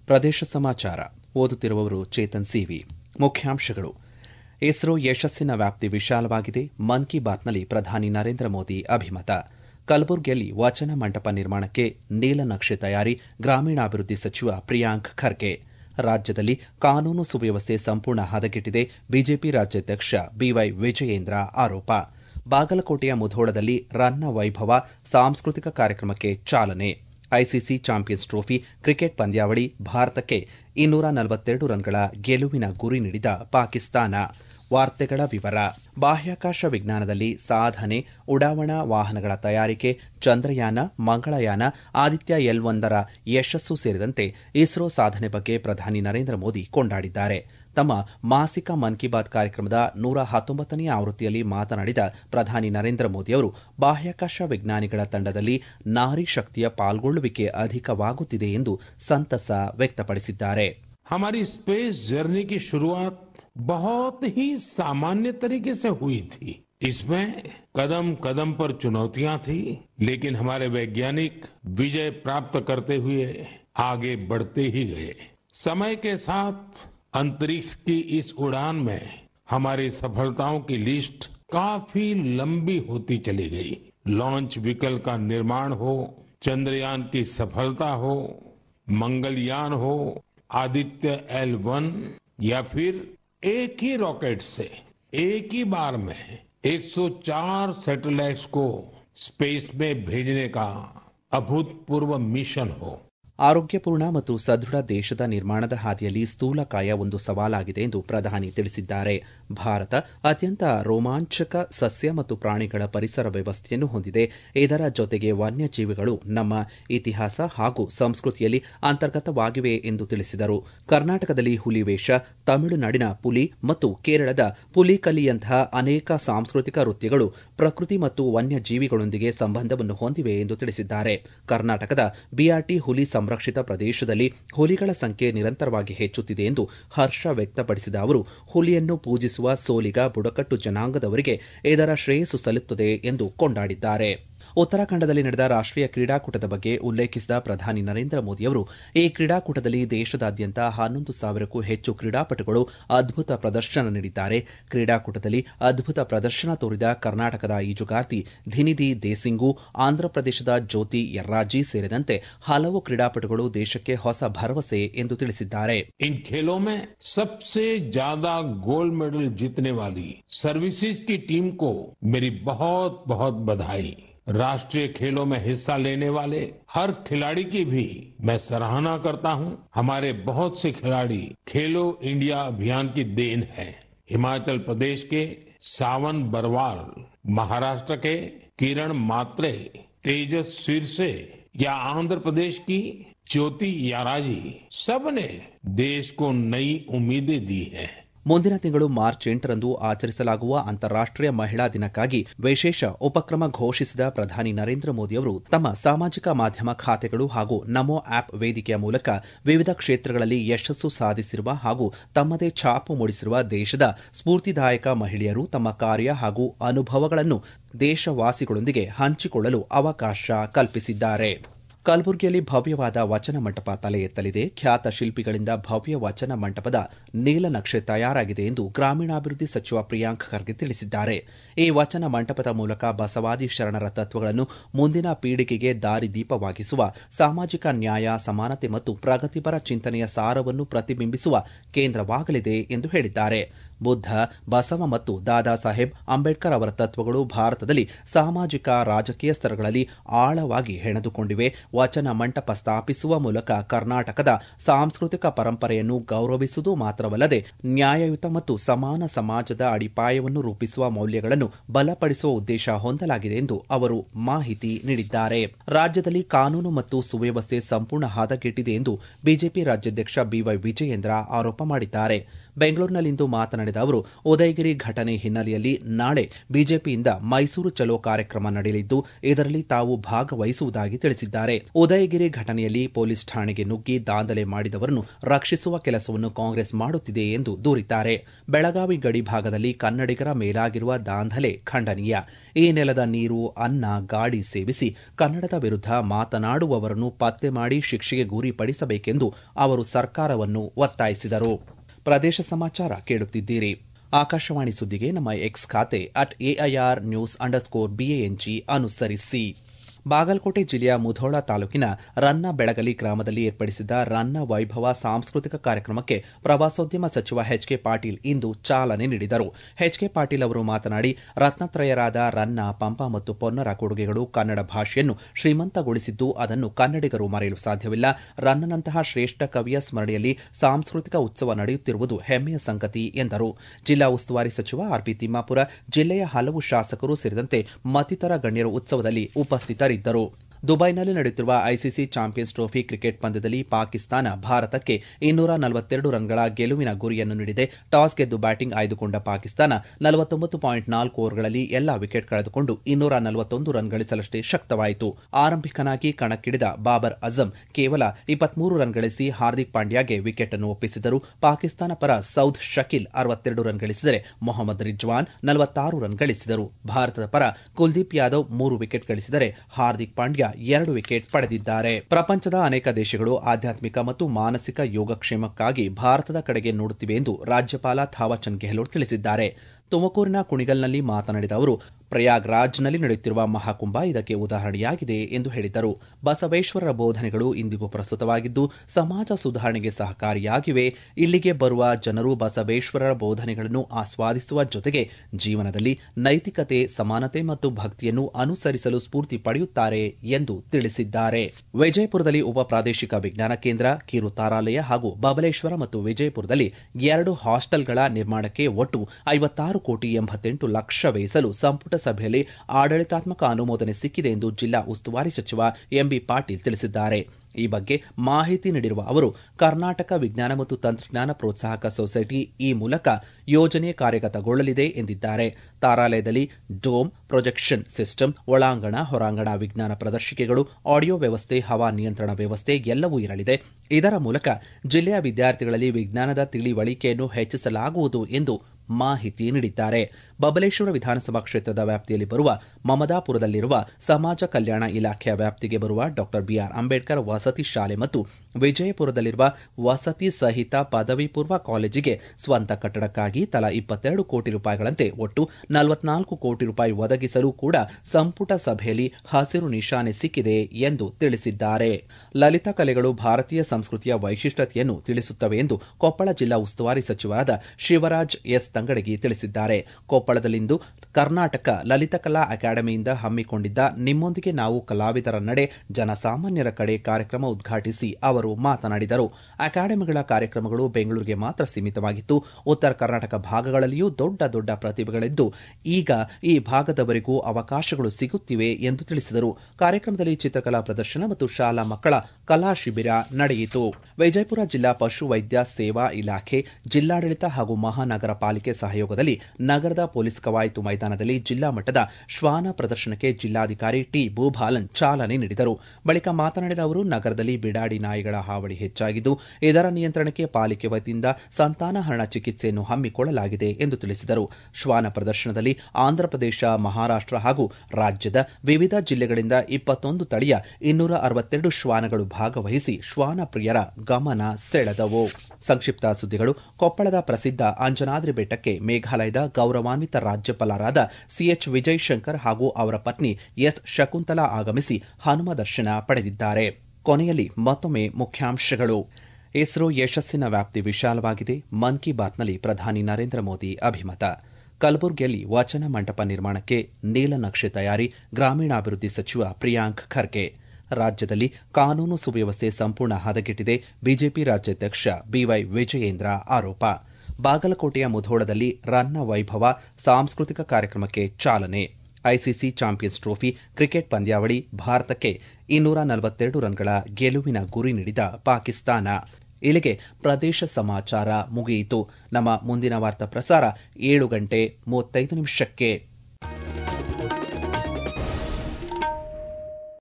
ಪ್ರದೇಶ ಸಮಾಚಾರ ಓದುತ್ತಿರುವವರು ಚೇತನ್ ಸಿವಿ. ಮುಖ್ಯಾಂಶಗಳು. ಇಸ್ರೋ ಯಶಸ್ಸಿನ ವ್ಯಾಪ್ತಿ ವಿಶಾಲವಾಗಿದೆ. ಮನ್ ಕಿ ಬಾತ್ನಲ್ಲಿ ಪ್ರಧಾನಿ ನರೇಂದ್ರ ಮೋದಿ ಅಭಿಮತ. ಕಲಬುರಗಿಯಲ್ಲಿ ವಚನ ಮಂಟಪ ನಿರ್ಮಾಣಕ್ಕೆ ನೀಲನಕ್ಷೆ ತಯಾರಿ. ಗ್ರಾಮೀಣಾಭಿವೃದ್ಧಿ ಸಚಿವ ಪ್ರಿಯಾಂಕ್ ಖರ್ಗೆ. ರಾಜ್ಯದಲ್ಲಿ ಕಾನೂನು ಸುವ್ಯವಸ್ಥೆ ಸಂಪೂರ್ಣ ಹದಗೆಟ್ಟಿದೆ. ಬಿಜೆಪಿ ರಾಜ್ಯಾಧ್ಯಕ್ಷ ಬಿವೈ ವಿಜಯೇಂದ್ರ ಆರೋಪ. ಬಾಗಲಕೋಟೆಯ ಮುಧೋಳದಲ್ಲಿ ರನ್ನ ವೈಭವ ಸಾಂಸ್ಕೃತಿಕ ಕಾರ್ಯಕ್ರಮಕ್ಕೆ ಚಾಲನೆ. ಐಸಿಸಿ ಚಾಂಪಿಯನ್ಸ್ ಟ್ರೋಫಿ ಕ್ರಿಕೆಟ್ ಪಂದ್ಯಾವಳಿ. ಭಾರತಕ್ಕೆ 242 ರನ್ಗಳ ಗೆಲುವಿನ ಗುರಿ ನೀಡಿದ ಪಾಕಿಸ್ತಾನ. ವಾರ್ತೆಗಳ ವಿವರ. ಬಾಹ್ಯಾಕಾಶ ವಿಜ್ಞಾನದಲ್ಲಿ ಸಾಧನೆ. ಉಡಾವಣಾ ವಾಹನಗಳ ತಯಾರಿಕೆ, ಚಂದ್ರಯಾನ, ಮಂಗಳಯಾನ, ಆದಿತ್ಯ ಎಲ್1ರ ಯಶಸ್ಸು ಸೇರಿದಂತೆ ಇಸ್ರೋ ಸಾಧನೆ ಬಗ್ಗೆ ಪ್ರಧಾನಿ ನರೇಂದ್ರ ಮೋದಿ ಕೊಂಡಾಡಿದ್ದಾರೆ. ತಮ್ಮ ಮಾಸಿಕ ಮನ್ ಕಿ ಬಾತ್ ಕಾರ್ಯಕ್ರಮದ 119ನೇ ಆವೃತ್ತಿಯಲ್ಲಿ ಮಾತನಾಡಿದ ಪ್ರಧಾನಿ ನರೇಂದ್ರ ಮೋದಿ ಅವರು ಬಾಹ್ಯಾಕಾಶ ವಿಜ್ಞಾನಿಗಳ ತಂಡದಲ್ಲಿ ನಾರಿ ಶಕ್ತಿಯ ಪಾಲ್ಗೊಳ್ಳುವಿಕೆ ಅಧಿಕವಾಗುತ್ತಿದೆ ಎಂದು ಸಂತಸ ವ್ಯಕ್ತಪಡಿಸಿದ್ದಾರೆ. हमारी स्पेस जर्नी की शुरुआत बहुत ही सामान्य तरीके से हुई थी. इसमें कदम कदम पर चुनौतियां थी, लेकिन हमारे वैज्ञानिक विजय प्राप्त करते हुए आगे बढ़ते ही गए. समय के साथ अंतरिक्ष की इस उड़ान में हमारी सफलताओं की लिस्ट काफी लंबी होती चली गई. लॉन्च व्हीकल का निर्माण हो, चंद्रयान की सफलता हो, मंगलयान हो, आदित्य L1 या फिर एक ही रॉकेट से एक ही बार में 104 सैटेलाइट्स को स्पेस में भेजने का अभूतपूर्व मिशन हो. ಆರೋಗ್ಯಪೂರ್ಣ ಮತ್ತು ಸದೃಢ ದೇಶದ ನಿರ್ಮಾಣದ ಹಾದಿಯಲ್ಲಿ ಸ್ಥೂಲಕಾಯ ಒಂದು ಸವಾಲಾಗಿದೆ ಎಂದು ಪ್ರಧಾನಿ ತಿಳಿಸಿದ್ದಾರೆ. ಭಾರತ ಅತ್ಯಂತ ರೋಮಾಂಚಕ ಸಸ್ಯ ಮತ್ತು ಪ್ರಾಣಿಗಳ ಪರಿಸರ ವ್ಯವಸ್ಥೆಯನ್ನು ಹೊಂದಿದೆ. ಇದರ ಜೊತೆಗೆ ವನ್ಯಜೀವಿಗಳು ನಮ್ಮ ಇತಿಹಾಸ ಹಾಗೂ ಸಂಸ್ಕೃತಿಯಲ್ಲಿ ಅಂತರ್ಗತವಾಗಿವೆ ಎಂದು ತಿಳಿಸಿದರು. ಕರ್ನಾಟಕದಲ್ಲಿ ಹುಲಿವೇಷ, ತಮಿಳುನಾಡಿನ ಪುಲಿ ಮತ್ತು ಕೇರಳದ ಪುಲಿಕಲಿಯಂತಹ ಅನೇಕ ಸಾಂಸ್ಕೃತಿಕ ನೃತ್ಯಗಳು ಪ್ರಕೃತಿ ಮತ್ತು ವನ್ಯಜೀವಿಗಳೊಂದಿಗೆ ಸಂಬಂಧವನ್ನು ಹೊಂದಿವೆ ಎಂದು ತಿಳಿಸಿದ್ದಾರೆ. ಕರ್ನಾಟಕದ ಬಿಆರ್ಟಿ ಹುಲಿ ಸಂರಕ್ಷಿತ ಪ್ರದೇಶದಲ್ಲಿ ಹುಲಿಗಳ ಸಂಖ್ಯೆ ನಿರಂತರವಾಗಿ ಹೆಚ್ಚುತ್ತಿದೆ ಎಂದು ಹರ್ಷ ವ್ಯಕ್ತಪಡಿಸಿದ ಅವರು ಹುಲಿಯನ್ನು ಪೂಜಿಸುವ ಸೋಲಿಗ ಬುಡಕಟ್ಟು ಜನಾಂಗದವರಿಗೆ ಇದರ ಶ್ರೇಯಸ್ಸು ಸಲ್ಲುತ್ತದೆ ಎಂದು ಕೊಂಡಾಡಿದ್ದಾರೆ. ಉತ್ತರಾಖಂಡದಲ್ಲಿ ನಡೆದ ರಾಷ್ಟೀಯ ಕ್ರೀಡಾಕೂಟದ ಬಗ್ಗೆ ಉಲ್ಲೇಖಿಸಿದ ಪ್ರಧಾನಿ ನರೇಂದ್ರ ಮೋದಿ ಅವರು ಈ ಕ್ರೀಡಾಕೂಟದಲ್ಲಿ ದೇಶದಾದ್ಯಂತ 11,000ಕ್ಕೂ ಹೆಚ್ಚು ಕ್ರೀಡಾಪಟುಗಳು ಅದ್ಭುತ ಪ್ರದರ್ಶನ ನೀಡಿದ್ದಾರೆ. ಕ್ರೀಡಾಕೂಟದಲ್ಲಿ ಅದ್ಭುತ ಪ್ರದರ್ಶನ ತೋರಿದ ಕರ್ನಾಟಕದ ಈಜುಗಾರ್ತಿ ಧಿನಿದಿ ದೇಸಿಂಗು, ಆಂಧ್ರಪ್ರದೇಶದ ಜ್ಯೋತಿ ಯರ್ರಾಜಿ ಸೇರಿದಂತೆ ಹಲವು ಕ್ರೀಡಾಪಟುಗಳು ದೇಶಕ್ಕೆ ಹೊಸ ಭರವಸೆ ಎಂದು ತಿಳಿಸಿದ್ದಾರೆ. इन खेलों में सबसे ज्यादा गोल्ड मेडल जीतने वाली सर्विसेज की टीम को मेरी बहुत बहुत बधाई. राष्ट्रीय खेलों में हिस्सा लेने वाले हर खिलाड़ी की भी मैं सराहना करता हूं. हमारे बहुत से खिलाड़ी खेलो इंडिया अभियान की देन है. हिमाचल प्रदेश के सावन बरवाल, महाराष्ट्र के किरण मात्रे, तेजस सिरसे या आंध्र प्रदेश की ज्योति याराजी, सबने देश को नई उम्मीदें दी हैं. ಮುಂದಿನ ತಿಂಗಳು ಮಾರ್ಚ್ 8ರಂದು ಆಚರಿಸಲಾಗುವ ಅಂತಾರಾಷ್ಟೀಯ ಮಹಿಳಾ ದಿನಕ್ಕಾಗಿ ವಿಶೇಷ ಉಪಕ್ರಮ ಘೋಷಿಸಿದ ಪ್ರಧಾನಿ ನರೇಂದ್ರ ಮೋದಿ ಅವರು ತಮ್ಮ ಸಾಮಾಜಿಕ ಮಾಧ್ಯಮ ಖಾತೆಗಳು ಹಾಗೂ ನಮೋ ಆಪ್ ವೇದಿಕೆಯ ಮೂಲಕ ವಿವಿಧ ಕ್ಷೇತ್ರಗಳಲ್ಲಿ ಯಶಸ್ಸು ಸಾಧಿಸಿರುವ ಹಾಗೂ ತಮ್ಮದೇ ಛಾಪು ಮೂಡಿಸಿರುವ ದೇಶದ ಸ್ಫೂರ್ತಿದಾಯಕ ಮಹಿಳೆಯರು ತಮ್ಮ ಕಾರ್ಯ ಹಾಗೂ ಅನುಭವಗಳನ್ನು ದೇಶವಾಸಿಗಳೊಂದಿಗೆ ಹಂಚಿಕೊಳ್ಳಲು ಅವಕಾಶ ಕಲ್ಪಿಸಿದ್ದಾರೆ. ಕಲಬುರಗಿಯಲ್ಲಿ ಭವ್ಯವಾದ ವಚನ ಮಂಟಪ ತಲೆ ಎತ್ತಲಿದೆ. ಖ್ಯಾತ ಶಿಲ್ಪಿಗಳಿಂದ ಭವ್ಯ ವಚನ ಮಂಟಪದ ನೀಲನಕ್ಷೆ ತಯಾರಾಗಿದೆ ಎಂದು ಗ್ರಾಮೀಣಾಭಿವೃದ್ಧಿ ಸಚಿವ ಪ್ರಿಯಾಂಕ್ ಖರ್ಗೆ ತಿಳಿಸಿದ್ದಾರೆ. ಈ ವಚನ ಮಂಟಪದ ಮೂಲಕ ಬಸವಾದಿ ಶರಣರ ತತ್ವಗಳನ್ನು ಮುಂದಿನ ಪೀಳಿಗೆಗೆ ದಾರಿದೀಪವಾಗಿಸುವ ಸಾಮಾಜಿಕ ನ್ಯಾಯ, ಸಮಾನತೆ ಮತ್ತು ಪ್ರಗತಿಪರ ಚಿಂತನೆಯ ಸಾರವನ್ನು ಪ್ರತಿಬಿಂಬಿಸುವ ಕೇಂದ್ರವಾಗಲಿದೆ ಎಂದು ಹೇಳಿದ್ದಾರೆ. ಬುದ್ಧ, ಬಸವ ಮತ್ತು ದಾದಾ ಸಾಹೇಬ್ ಅಂಬೇಡ್ಕರ್ ಅವರ ತತ್ವಗಳು ಭಾರತದಲ್ಲಿ ಸಾಮಾಜಿಕ, ರಾಜಕೀಯ ಸ್ತರಗಳಲ್ಲಿ ಆಳವಾಗಿ ಹೆಣೆದುಕೊಂಡಿವೆ. ವಚನ ಮಂಟಪ ಸ್ಥಾಪಿಸುವ ಮೂಲಕ ಕರ್ನಾಟಕದ ಸಾಂಸ್ಕೃತಿಕ ಪರಂಪರೆಯನ್ನು ಗೌರವಿಸುವುದು ಮಾತ್ರವಲ್ಲದೆ ನ್ಯಾಯಯುತ ಮತ್ತು ಸಮಾನ ಸಮಾಜದ ಅಡಿಪಾಯವನ್ನು ರೂಪಿಸುವ ಮೌಲ್ಯಗಳನ್ನು ಬಲಪಡಿಸುವ ಉದ್ದೇಶ ಹೊಂದಲಾಗಿದೆ ಎಂದು ಅವರು ಮಾಹಿತಿ ನೀಡಿದ್ದಾರೆ. ರಾಜ್ಯದಲ್ಲಿ ಕಾನೂನು ಮತ್ತು ಸುವ್ಯವಸ್ಥೆ ಸಂಪೂರ್ಣ ಹದಗೆಟ್ಟಿದೆ ಎಂದು ಬಿಜೆಪಿ ರಾಜ್ಯಾಧ್ಯಕ್ಷ ಬಿವೈ ವಿಜಯೇಂದ್ರ ಆರೋಪ ಮಾಡಿದ್ದಾರೆ. ಬೆಂಗಳೂರಿನಲ್ಲಿಂದು ಮಾತನಾಡಿದ ಅವರು, ಉದಯಗಿರಿ ಘಟನೆ ಹಿನ್ನೆಲೆಯಲ್ಲಿ ನಾಳೆ ಬಿಜೆಪಿಯಿಂದ ಮೈಸೂರು ಚಲೋ ಕಾರ್ಯಕ್ರಮ ನಡೆಯಲಿದ್ದು, ಇದರಲ್ಲಿ ತಾವು ಭಾಗವಹಿಸುವುದಾಗಿ ತಿಳಿಸಿದ್ದಾರೆ. ಉದಯಗಿರಿ ಘಟನೆಯಲ್ಲಿ ಪೊಲೀಸ್ ಠಾಣೆಗೆ ನುಗ್ಗಿ ದಾಂಧಲೆ ಮಾಡಿದವರನ್ನು ರಕ್ಷಿಸುವ ಕೆಲಸವನ್ನು ಕಾಂಗ್ರೆಸ್ ಮಾಡುತ್ತಿದೆ ಎಂದು ದೂರಿದ್ದಾರೆ. ಬೆಳಗಾವಿ ಗಡಿ ಭಾಗದಲ್ಲಿ ಕನ್ನಡಿಗರ ಮೇಲಾಗಿರುವ ದಾಂಧಲೆ ಖಂಡನೀಯ. ಈ ನೆಲದ ನೀರು, ಅನ್ನ, ಗಾಳಿ ಸೇವಿಸಿ ಕನ್ನಡದ ವಿರುದ್ಧ ಮಾತನಾಡುವವರನ್ನು ಪತ್ತೆ ಮಾಡಿ ಶಿಕ್ಷೆಗೆ ಗುರಿಪಡಿಸಬೇಕೆಂದು ಅವರು ಸರ್ಕಾರವನ್ನು ಒತ್ತಾಯಿಸಿದರು. ಪ್ರದೇಶ ಸಮಾಚಾರ ಕೇಳುತ್ತಿದ್ದೀರಿ. ಆಕಾಶವಾಣಿ ಸುದ್ದಿಗೆ ನಮ್ಮ ಎಕ್ಸ್ ಖಾತೆ @AIR_BANG ಅನುಸರಿಸಿ. ಬಾಗಲಕೋಟೆ ಜಿಲ್ಲೆಯ ಮುಧೋಳ ತಾಲೂಕಿನ ರನ್ನ ಬೆಳಗಲಿ ಗ್ರಾಮದಲ್ಲಿ ಏರ್ಪಡಿಸಿದ್ದ ರನ್ನ ವೈಭವ ಸಾಂಸ್ಕೃತಿಕ ಕಾರ್ಯಕ್ರಮಕ್ಕೆ ಪ್ರವಾಸೋದ್ಯಮ ಸಚಿವ ಎಚ್ ಕೆ ಪಾಟೀಲ್ ಇಂದು ಚಾಲನೆ ನೀಡಿದರು. ಎಚ್ ಕೆ ಪಾಟೀಲ್ ಅವರು ಮಾತನಾಡಿ, ರತ್ನತ್ರಯರಾದ ರನ್ನ, ಪಂಪ ಮತ್ತು ಪೊನ್ನರ ಕೊಡುಗೆಗಳು ಕನ್ನಡ ಭಾಷೆಯನ್ನು ಶ್ರೀಮಂತಗೊಳಿಸಿದ್ದು, ಅದನ್ನು ಕನ್ನಡಿಗರು ಮರೆಯಲು ಸಾಧ್ಯವಿಲ್ಲ. ರನ್ನನಂತಹ ಶ್ರೇಷ್ಠ ಕವಿಯ ಸ್ಮರಣೆಯಲ್ಲಿ ಸಾಂಸ್ಕೃತಿಕ ಉತ್ಸವ ನಡೆಯುತ್ತಿರುವುದು ಹೆಮ್ಮೆಯ ಸಂಗತಿ ಎಂದರು. ಜಿಲ್ಲಾ ಉಸ್ತುವಾರಿ ಸಚಿವ ಆರ್.ಪಿ. ತಿಮ್ಮಾಪುರ, ಜಿಲ್ಲೆಯ ಹಲವು ಶಾಸಕರು ಸೇರಿದಂತೆ ಮತ್ತಿತರ ಗಣ್ಯರು ಉತ್ಸವದಲ್ಲಿ ಉಪಸ್ಥಿತರಿದ್ದರು. ದುಬೈನಲ್ಲಿ ನಡೆಯುತ್ತಿರುವ ಐಸಿಸಿ ಚಾಂಪಿಯನ್ಸ್ ಟ್ರೋಫಿ ಕ್ರಿಕೆಟ್ ಪಂದ್ಯದಲ್ಲಿ ಪಾಕಿಸ್ತಾನ ಭಾರತಕ್ಕೆ 242 ರನ್ಗಳ ಗೆಲುವಿನ ಗುರಿಯನ್ನು ನೀಡಿದೆ. ಟಾಸ್ ಗೆದ್ದು ಬ್ಯಾಟಿಂಗ್ ಆಯ್ದುಕೊಂಡ ಪಾಕಿಸ್ತಾನ 49.4 ಓವರ್ಗಳಲ್ಲಿ ಎಲ್ಲಾ ವಿಕೆಟ್ ಕಳೆದುಕೊಂಡು 241 ರನ್ ಗಳಿಸಲಷ್ಟೇ ಶಕ್ತವಾಯಿತು. ಆರಂಭಿಕನಾಗಿ ಕಣಕ್ಕಿಳಿದ ಬಾಬರ್ ಅಜಂ ಕೇವಲ 23 ರನ್ ಗಳಿಸಿ ಹಾರ್ದಿಕ್ ಪಾಂಡ್ಯಗೆ ವಿಕೆಟ್ ಅನ್ನು ಒಪ್ಪಿಸಿದರು. ಪಾಕಿಸ್ತಾನ ಪರ ಸೌದ್ ಶಕೀಲ್ 62 ರನ್ ಗಳಿಸಿದರೆ ಮೊಹಮ್ಮದ್ ರಿಜ್ವಾನ್ 46 ರನ್ ಗಳಿಸಿದರು. ಭಾರತದ ಪರ ಕುಲ್ದೀಪ್ ಯಾದವ್ 3 ವಿಕೆಟ್ ಗಳಿಸಿದರೆ ಹಾರ್ದಿಕ್ ಪಾಂಡ್ಯ 2 ವಿಕೆಟ್ ಪಡೆದಿದ್ದಾರೆ. ಪ್ರಪಂಚದ ಅನೇಕ ದೇಶಗಳು ಆಧ್ಯಾತ್ಮಿಕ ಮತ್ತು ಮಾನಸಿಕ ಯೋಗಕ್ಷೇಮಕ್ಕಾಗಿ ಭಾರತದ ಕಡೆಗೆ ನೋಡುತ್ತಿವೆ ಎಂದು ರಾಜ್ಯಪಾಲ ಥಾವರ್ಚಂದ್ ಗೆಹ್ಲೋಟ್ ತಿಳಿಸಿದ್ದಾರೆ. ತುಮಕೂರಿನ ಕುಣಿಗಲ್ನಲ್ಲಿ ಮಾತನಾಡಿದ ಅವರು, ಪ್ರಯಾಗ್ರಾಜ್ನಲ್ಲಿ ನಡೆಯುತ್ತಿರುವ ಮಹಾಕುಂಭ ಇದಕ್ಕೆ ಉದಾಹರಣೆಯಾಗಿದೆ ಎಂದು ಹೇಳಿದರು. ಬಸವೇಶ್ವರರ ಬೋಧನೆಗಳು ಇಂದಿಗೂ ಪ್ರಸ್ತುತವಾಗಿದ್ದು, ಸಮಾಜ ಸುಧಾರಣೆಗೆ ಸಹಕಾರಿಯಾಗಿವೆ. ಇಲ್ಲಿಗೆ ಬರುವ ಜನರು ಬಸವೇಶ್ವರರ ಬೋಧನೆಗಳನ್ನು ಆಸ್ವಾದಿಸುವ ಜೊತೆಗೆ ಜೀವನದಲ್ಲಿ ನೈತಿಕತೆ, ಸಮಾನತೆ ಮತ್ತು ಭಕ್ತಿಯನ್ನು ಅನುಸರಿಸಲು ಸ್ಫೂರ್ತಿ ಪಡೆಯುತ್ತಾರೆ ಎಂದು ತಿಳಿಸಿದ್ದಾರೆ. ವಿಜಯಪುರದಲ್ಲಿ ಉಪ ಪ್ರಾದೇಶಿಕ ವಿಜ್ಞಾನ ಕೇಂದ್ರ, ಕಿರು ತಾರಾಲಯ ಹಾಗೂ ಬಬಲೇಶ್ವರ ಮತ್ತು ವಿಜಯಪುರದಲ್ಲಿ 2 ಹಾಸ್ಟೆಲ್ಗಳ ನಿರ್ಮಾಣಕ್ಕೆ ಒಟ್ಟು 56,88 ಲಕ್ಷ ವ್ಯಯಿಸಲು ಸಂಪುಟ ಸಭೆಯಲ್ಲಿ ಆಡಳಿತಾತ್ಮಕ ಅನುಮೋದನೆ ಸಿಕ್ಕಿದೆ ಎಂದು ಜಿಲ್ಲಾ ಉಸ್ತುವಾರಿ ಸಚಿವ ಎಂಬಿ ಪಾಟೀಲ್ ತಿಳಿಸಿದ್ದಾರೆ. ಈ ಬಗ್ಗೆ ಮಾಹಿತಿ ನೀಡಿರುವ ಅವರು, ಕರ್ನಾಟಕ ವಿಜ್ಞಾನ ಮತ್ತು ತಂತ್ರಜ್ಞಾನ ಪ್ರೋತ್ಸಾಹಕ ಸೊಸೈಟಿ ಈ ಮೂಲಕ ಯೋಜನೆ ಕಾರ್ಯಗತಗೊಳ್ಳಲಿದೆ ಎಂದಿದ್ದಾರೆ. ತಾರಾಲಯದಲ್ಲಿ ಡೋಮ್, ಪ್ರೊಜೆಕ್ಷನ್ ಸಿಸ್ಟಮ್, ಒಳಾಂಗಣ, ಹೊರಾಂಗಣ ವಿಜ್ಞಾನ ಪ್ರದರ್ಶಿಕೆಗಳು, ಆಡಿಯೋ ವ್ಯವಸ್ಥೆ, ಹವಾ ನಿಯಂತ್ರಣ ವ್ಯವಸ್ಥೆ ಎಲ್ಲವೂ ಇರಲಿದೆ. ಇದರ ಮೂಲಕ ಜಿಲ್ಲೆಯ ವಿದ್ಯಾರ್ಥಿಗಳಲ್ಲಿ ವಿಜ್ಞಾನದ ತಿಳಿವಳಿಕೆಯನ್ನು ಹೆಚ್ಚಿಸಲಾಗುವುದು ಎಂದು ಮಾಹಿತಿ ನೀಡಿದ್ದಾರೆ. ಬಬಲೇಶ್ವರ ವಿಧಾನಸಭಾ ಕ್ಷೇತ್ರದ ವ್ಯಾಪ್ತಿಯಲ್ಲಿ ಬರುವ ಮಮದಾಪುರದಲ್ಲಿರುವ ಸಮಾಜ ಕಲ್ಯಾಣ ಇಲಾಖೆಯ ವ್ಯಾಪ್ತಿಗೆ ಬರುವ ಡಾ ಬಿಆರ್ ಅಂಬೇಡ್ಕರ್ ವಸತಿ ಶಾಲೆ ಮತ್ತು ವಿಜಯಪುರದಲ್ಲಿರುವ ವಸತಿ ಸಹಿತ ಪದವಿ ಪೂರ್ವ ಕಾಲೇಜಿಗೆ ಸ್ವಂತ ಕಟ್ಟಡಕ್ಕಾಗಿ ತಲಾ 22 ಕೋಟಿ ರೂಪಾಯಿಗಳಂತೆ ಒಟ್ಟು 44 ಕೋಟಿ ರೂಪಾಯಿ ಒದಗಿಸಲು ಕೂಡ ಸಂಪುಟ ಸಭೆಯಲ್ಲಿ ಹಸಿರು ನಿಶಾನೆ ಸಿಕ್ಕಿದೆ ಎಂದು ತಿಳಿಸಿದ್ದಾರೆ. ಲಲಿತ ಕಲೆಗಳು ಭಾರತೀಯ ಸಂಸ್ಕೃತಿಯ ವೈಶಿಷ್ಟ್ಯತೆಯನ್ನು ತಿಳಿಸುತ್ತವೆ ಎಂದು ಕೊಪ್ಪಳ ಜಿಲ್ಲಾ ಉಸ್ತುವಾರಿ ಸಚಿವರಾದ ಶಿವರಾಜ್ ಎಸ್ ತಂಗಡಗಿ ತಿಳಿಸಿದ್ದಾರೆ. ಕೊಪ್ಪಳದಲ್ಲಿಂದು ಕರ್ನಾಟಕ ಲಲಿತಕಲಾ ಅಕಾಡೆಮಿಯಿಂದ ಹಮ್ಮಿಕೊಂಡಿದ್ದ ನಿಮ್ಮೊಂದಿಗೆ ನಾವು ಕಲಾವಿದರ ನಡೆ ಜನಸಾಮಾನ್ಯರ ಕಡೆ ಕಾರ್ಯಕ್ರಮ ಉದ್ಘಾಟಿಸಿ ಅವರು ಮಾತನಾಡಿದರು. ಅಕಾಡೆಮಿಗಳ ಕಾರ್ಯಕ್ರಮಗಳು ಬೆಂಗಳೂರಿಗೆ ಮಾತ್ರ ಸೀಮಿತವಾಗಿತ್ತು. ಉತ್ತರ ಕರ್ನಾಟಕ ಭಾಗಗಳಲ್ಲಿಯೂ ದೊಡ್ಡ ದೊಡ್ಡ ಪ್ರತಿಭೆಗಳಿದ್ದು, ಈಗ ಈ ಭಾಗದವರಿಗೂ ಅವಕಾಶಗಳು ಸಿಗುತ್ತಿವೆ ಎಂದು ತಿಳಿಸಿದರು. ಕಾರ್ಯಕ್ರಮದಲ್ಲಿ ಚಿತ್ರಕಲಾ ಪ್ರದರ್ಶನ ಮತ್ತು ಶಾಲಾ ಮಕ್ಕಳ ಕಲಾ ಶಿಬಿರ ನಡೆಯಿತು. ವಿಜಯಪುರ ಜಿಲ್ಲಾ ಪಶು ವೈದ್ಯ ಸೇವಾ ಇಲಾಖೆ, ಜಿಲ್ಲಾಡಳಿತ ಹಾಗೂ ಮಹಾನಗರ ಪಾಲಿಕೆ ಸಹಯೋಗದಲ್ಲಿ ನಗರದ ಪೊಲೀಸ್ ಕವಾಯತು ಮೈದಾನದಲ್ಲಿ ಜಿಲ್ಲಾ ಮಟ್ಟದ ಶ್ವಾನ ಪ್ರದರ್ಶನಕ್ಕೆ ಜಿಲ್ಲಾಧಿಕಾರಿ ಟಿ ಭೂಬಾಲನ್ ಚಾಲನೆ ನೀಡಿದರು. ಬಳಿಕ ಮಾತನಾಡಿದ ಅವರು, ನಗರದಲ್ಲಿ ಬಿಡಾಡಿ ನಾಯಿಗಳ ಹಾವಳಿ ಹೆಚ್ಚಾಗಿದ್ದು, ಇದರ ನಿಯಂತ್ರಣಕ್ಕೆ ಪಾಲಿಕೆ ವತಿಯಿಂದ ಸಂತಾನಹರಣ ಚಿಕಿತ್ಸೆಯನ್ನು ಹಮ್ಮಿಕೊಳ್ಳಲಾಗಿದೆ ಎಂದು ತಿಳಿಸಿದರು. ಶ್ವಾನ ಪ್ರದರ್ಶನದಲ್ಲಿ ಆಂಧ್ರಪ್ರದೇಶ, ಮಹಾರಾಷ್ಟ್ರ ಹಾಗೂ ರಾಜ್ಯದ ವಿವಿಧ ಜಿಲ್ಲೆಗಳಿಂದ 21 ತಳಿಯ 262 ಶ್ವಾನಗಳು ಭಾಗವಹಿಸಿ ಶ್ವಾನ ಪ್ರಿಯರ ಗಮನ ಸೆಳೆದವು. ಸಂಕ್ಷಿಪ್ತ ಸುದ್ದಿಗಳು. ಕೊಪ್ಪಳದ ಪ್ರಸಿದ್ಧ ಅಂಜನಾದ್ರಿ ಬೆಟ್ಟಕ್ಕೆ ಮೇಘಾಲಯದ ಗೌರವಾನ್ವಿತ ರಾಜ್ಯಪಾಲರಾದ ಸಿಎಚ್ ವಿಜಯ್ ಶಂಕರ್ ಹಾಗೂ ಅವರ ಪತ್ನಿ ಎಸ್ ಶಕುಂತಲಾ ಆಗಮಿಸಿ ಹನುಮ ದರ್ಶನ ಪಡೆದಿದ್ದಾರೆ. ಕೊನೆಯಲ್ಲಿ ಮತ್ತೊಮ್ಮೆ ಮುಖ್ಯಾಂಶಗಳು. ಇಸ್ರೋ ಯಶಸ್ಸಿನ ವ್ಯಾಪ್ತಿ ವಿಶಾಲವಾಗಿದೆ. ಮನ್ ಕಿ ಬಾತ್ನಲ್ಲಿ ಪ್ರಧಾನಿ ನರೇಂದ್ರ ಮೋದಿ ಅಭಿಮತ. ಕಲಬುರಗಿಯಲ್ಲಿ ವಚನ ಮಂಟಪ ನಿರ್ಮಾಣಕ್ಕೆ ನೀಲನಕ್ಷೆ ತಯಾರಿ. ಗ್ರಾಮೀಣಾಭಿವೃದ್ಧಿ ಸಚಿವ ಪ್ರಿಯಾಂಕ್ ಖರ್ಗೆ. ರಾಜ್ಯದಲ್ಲಿ ಕಾನೂನು ಸುವ್ಯವಸ್ಥೆ ಸಂಪೂರ್ಣ ಹದಗೆಟ್ಟಿದೆ. ಬಿಜೆಪಿ ರಾಜ್ಯಾಧ್ಯಕ್ಷ ಬಿವೈ ವಿಜಯೇಂದ್ರ ಆರೋಪ. ಬಾಗಲಕೋಟೆಯ ಮುಧೋಳದಲ್ಲಿ ರನ್ನ ವೈಭವ ಸಾಂಸ್ಕೃತಿಕ ಕಾರ್ಯಕ್ರಮಕ್ಕೆ ಚಾಲನೆ. ಐಸಿಸಿ ಚಾಂಪಿಯನ್ಸ್ ಟ್ರೋಫಿ ಕ್ರಿಕೆಟ್ ಪಂದ್ಯಾವಳಿ, ಭಾರತಕ್ಕೆ 242 ರನ್ಗಳ ಗೆಲುವಿನ ಗುರಿ ನೀಡಿದ ಪಾಕಿಸ್ತಾನ. ಇಲ್ಲಿಗೆ ಪ್ರದೇಶ ಸಮಾಚಾರ ಮುಗಿಯಿತು. ನಮ್ಮ ಮುಂದಿನ ವಾರ್ತಾ ಪ್ರಸಾರ 7:35 ನಿಮಿಷಕ್ಕೆ.